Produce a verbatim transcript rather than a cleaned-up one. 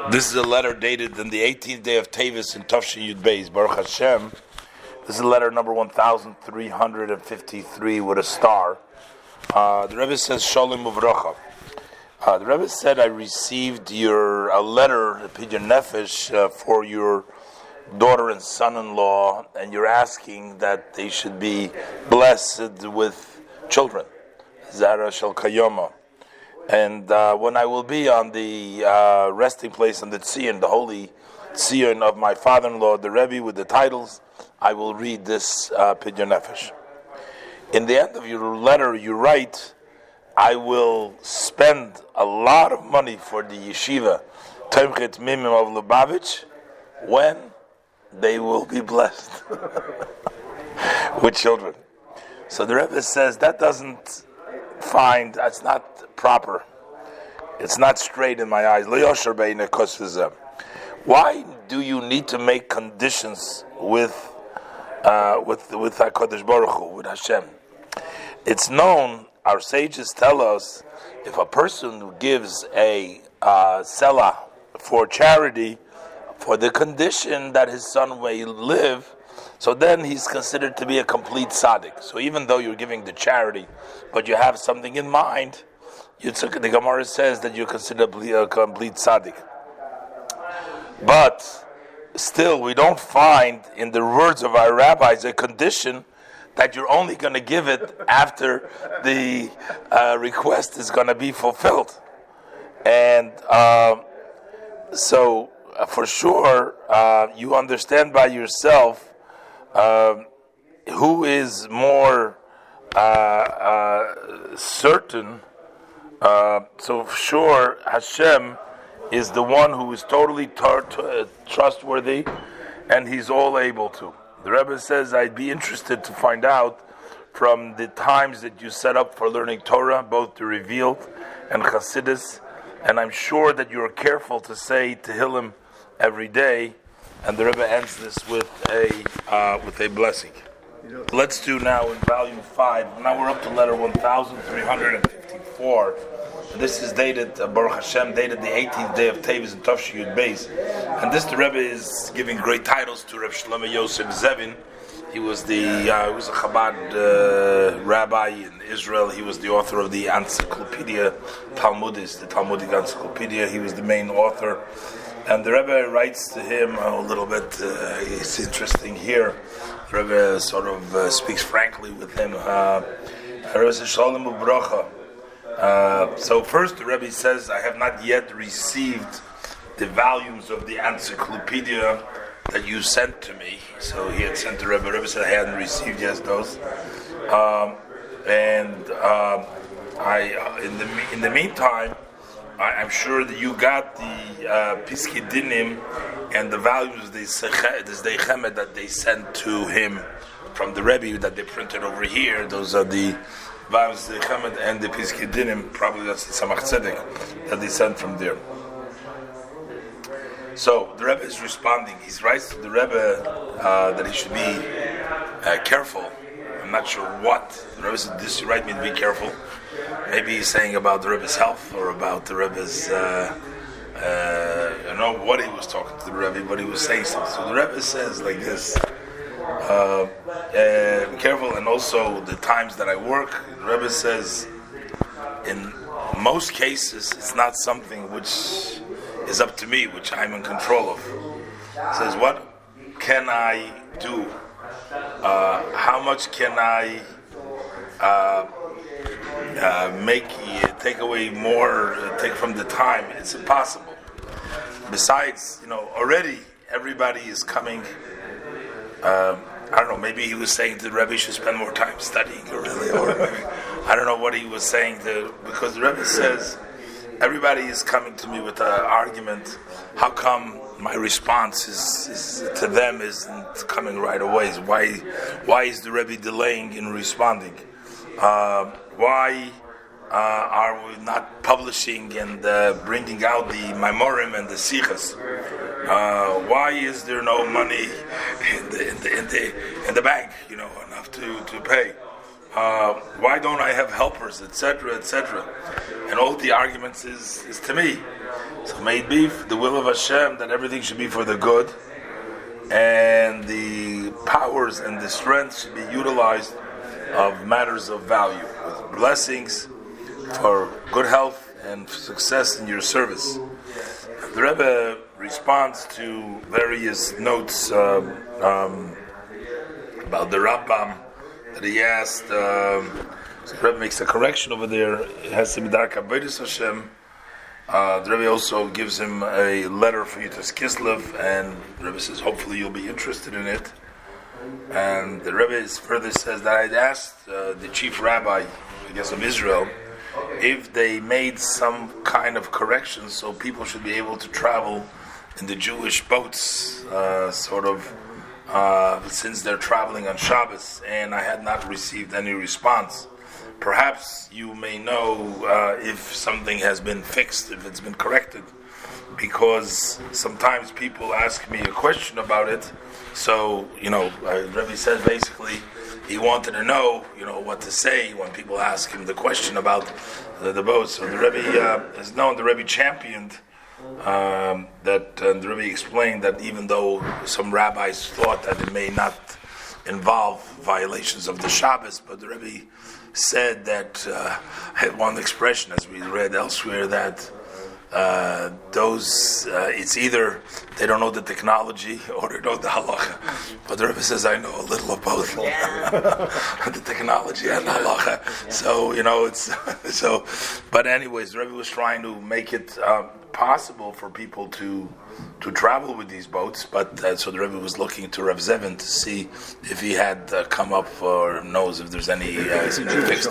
This is a letter dated on the eighteenth day of Tevis in Tafshin Yud Beis, Baruch Hashem. This is letter number one thousand three hundred fifty-three with a star. Uh, the Rebbe says, Shalom Uvracha. Uh, the Rebbe said, I received your a letter, a Pidyon Nefesh, uh, for your daughter and son-in-law, and you're asking that they should be blessed with children. Zara Shel Kayoma. And uh, when I will be on the uh, resting place on the Tzion, the holy Tzion of my father-in-law, the Rebbe, with the titles, I will read this uh, Pidyon Nefesh. In the end of your letter, you write, I will spend a lot of money for the yeshiva, Tomchet Mimim of Lubavitch, when they will be blessed with children. So the Rebbe says that doesn't find, that's not proper. It's not straight in my eyes. Why do you need to make conditions with uh, with with HaKadosh Baruch Hu, with Hashem? It's known, our sages tell us, if a person gives a uh, selah for charity, for the condition that his son may live, so then he's considered to be a complete tzaddik. So even though you're giving the charity, but you have something in mind, you took, the Gemara says that you're considered a complete tzaddik. But still, we don't find in the words of our rabbis a condition that you're only going to give it after the uh, request is going to be fulfilled. And uh, so, uh, for sure, uh, you understand by yourself uh, who is more uh, uh, certain. Uh, so, for sure, Hashem is the one who is totally tar- t- uh, trustworthy, and He's all able to. The Rebbe says, I'd be interested to find out from the times that you set up for learning Torah, both the Revealed and Chassidus, and I'm sure that you're careful to say Tehillim every day, and the Rebbe ends this with a uh, with a blessing. Let's do now in volume five. Now we're up to letter one thousand three hundred fifty-four. This is dated, uh, Baruch Hashem, dated the eighteenth day of Tevis in Tafshin Yud Beis. And this, the Rebbe is giving great titles to Reb Shlomo Yosef Zevin. He was the, uh, he was a Chabad uh, rabbi in Israel. He was the author of the Encyclopedia Talmudis, the Talmudic Encyclopedia. He was the main author. And the Rebbe writes to him a little bit, uh, it's interesting here. The Rebbe sort of uh, speaks frankly with him. Uh, the Rebbe says, Shalom Uvracha. Uh, so first the Rebbe says, I have not yet received the volumes of the encyclopedia that you sent to me. So he had sent to Rebbe. Rebbe said I hadn't received yet those. Um, and um, I, uh, in the in the meantime, I, I'm sure that you got the uh, Piskei Dinim and the volumes of the Sdei Chemed that they sent to him from the Rebbe that they printed over here. Those are the volumes of the Chemed and the Piskei Dinim. Probably that's the Tzemach Tzedek that they sent from there. So the Rebbe is responding. He writes to the Rebbe uh, that he should be uh, careful. I'm not sure what. The Rebbe said, this you write me to be careful. Maybe he's saying about the Rebbe's health or about the Rebbe's, uh, uh, I don't know what he was talking to the Rebbe, but he was saying something. So the Rebbe says like this, uh, uh, be careful, and also the times that I work, the Rebbe says, in most cases, it's not something which is up to me, which I'm in control of. He says, what can I do? Uh, how much can I uh, uh, make, uh, take away more, uh, take from the time? It's impossible. Besides, you know, already everybody is coming. Uh, I don't know, maybe he was saying the Rebbe should spend more time studying, or really, or maybe, I don't know what he was saying, to, because the Rebbe says, everybody is coming to me with an argument. How come my response is, is to them isn't coming right away? Why, why is the Rebbe delaying in responding? Uh, why uh, are we not publishing and uh, bringing out the Maimorim and the Sichas? Uh, why is there no money in the in the in the, in the bank? You know, enough to to pay. uh, why don't I have helpers, et cetera, et cetera. And all the arguments is, is to me. So may it be the will of Hashem that everything should be for the good, and the powers and the strength should be utilized of matters of value, with blessings for good health and success in your service. The Rebbe responds to various notes um, um, about the Rambam that he asked. Um, so the Rebbe makes a correction over there. It has to be Dark Avodas Hashem. Uh, the Rebbe also gives him a letter for Yutas Kislev, and the Rebbe says, hopefully you'll be interested in it. And the Rebbe is further says that I'd asked uh, the chief rabbi, I guess, of Israel, if they made some kind of correction so people should be able to travel in the Jewish boats, uh, sort of, uh, since they're traveling on Shabbos, and I had not received any response. Perhaps you may know uh, if something has been fixed, if it's been corrected, because sometimes people ask me a question about it. So, you know, uh, Rebbe said basically he wanted to know, you know, what to say when people ask him the question about the, the boat. So the Rebbe uh, is known, the Rebbe championed um, that, and the Rebbe explained that even though some rabbis thought that it may not involve violations of the Shabbos, but the Rebbe said that, uh, had one expression, as we read elsewhere, that uh, those, uh, it's either they don't know the technology or they know the halacha. But the Rebbe says, I know a little of both. Yeah. The technology and the halacha. So, you know, it's, so, but anyways, the Rebbe was trying to make it uh, possible for people to to travel with these boats, but uh, so the Rebbe was looking to Rav Zevin to see if he had uh, come up or knows if there's any uh, fixed